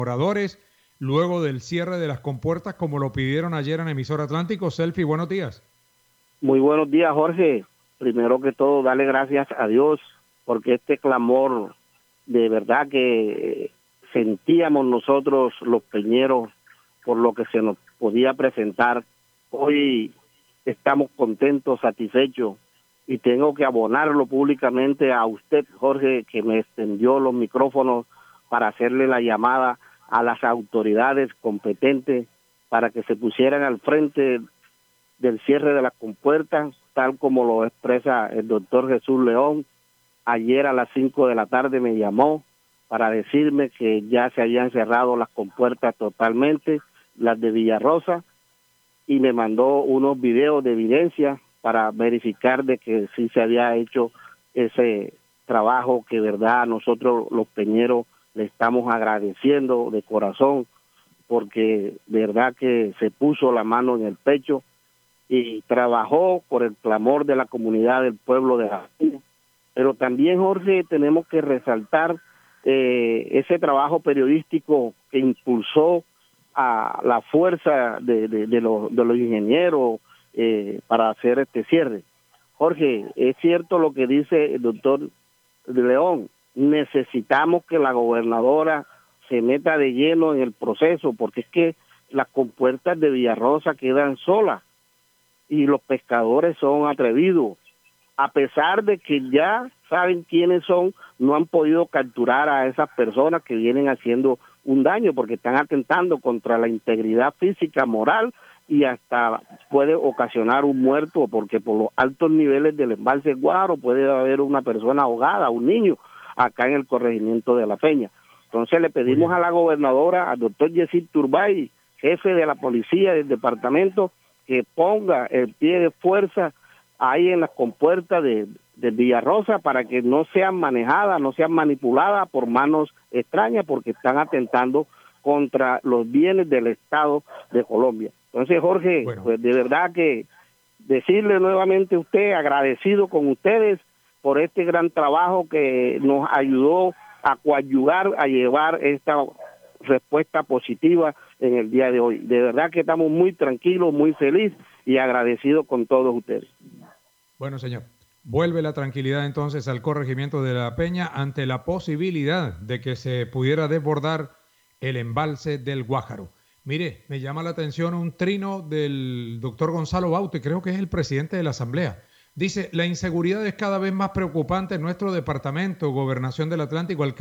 moradores luego del cierre de las compuertas como lo pidieron ayer en Emisora Atlántico. Selfie, buenos días. Muy buenos días, Jorge. Primero que todo, darle gracias a Dios porque este clamor de verdad que sentíamos nosotros los peñeros por lo que se nos podía presentar. Hoy estamos contentos, satisfechos, y tengo que abonarlo públicamente a usted, Jorge, que me extendió los micrófonos para hacerle la llamada a las autoridades competentes para que se pusieran al frente del cierre de las compuertas, tal como lo expresa el doctor Jesús León. Ayer a las 5 de la tarde me llamó para decirme que ya se habían cerrado las compuertas totalmente, las de Villarrosa, y me mandó unos videos de evidencia para verificar de que sí se había hecho ese trabajo que, verdad, nosotros los peñeros le estamos agradeciendo de corazón, porque verdad que se puso la mano en el pecho y trabajó por el clamor de la comunidad del pueblo de La Peña. Pero también, Jorge, tenemos que resaltar ese trabajo periodístico que impulsó a la fuerza de los ingenieros para hacer este cierre. Jorge, es cierto lo que dice el doctor León, necesitamos que la gobernadora se meta de lleno en el proceso, porque es que las compuertas de Villarrosa quedan solas y los pescadores son atrevidos. A pesar de que ya saben quiénes son, no han podido capturar a esas personas que vienen haciendo un daño, porque están atentando contra la integridad física, moral, y hasta puede ocasionar un muerto, porque por los altos niveles del embalse Guaro puede haber una persona ahogada, un niño, acá en el corregimiento de La Peña. Entonces le pedimos a la gobernadora, al doctor Yesid Turbay, jefe de la policía del departamento, que ponga el pie de fuerza ahí en las compuertas de Villarrosa para que no sean manejadas, no sean manipuladas por manos extrañas, porque están atentando contra los bienes del Estado de Colombia. Entonces, Jorge, pues de verdad que decirle nuevamente a usted, agradecido con ustedes por este gran trabajo que nos ayudó a coadyuvar, a llevar esta respuesta positiva en el día de hoy. De verdad que estamos muy tranquilos, muy felices y agradecidos con todos ustedes. Bueno, señor, vuelve la tranquilidad entonces al corregimiento de La Peña ante la posibilidad de que se pudiera desbordar el embalse del Guájaro. Mire, me llama la atención un trino del doctor Gonzalo Baute, creo que es el presidente de la Asamblea. Dice, la inseguridad es cada vez más preocupante en nuestro departamento, Gobernación del Atlántico.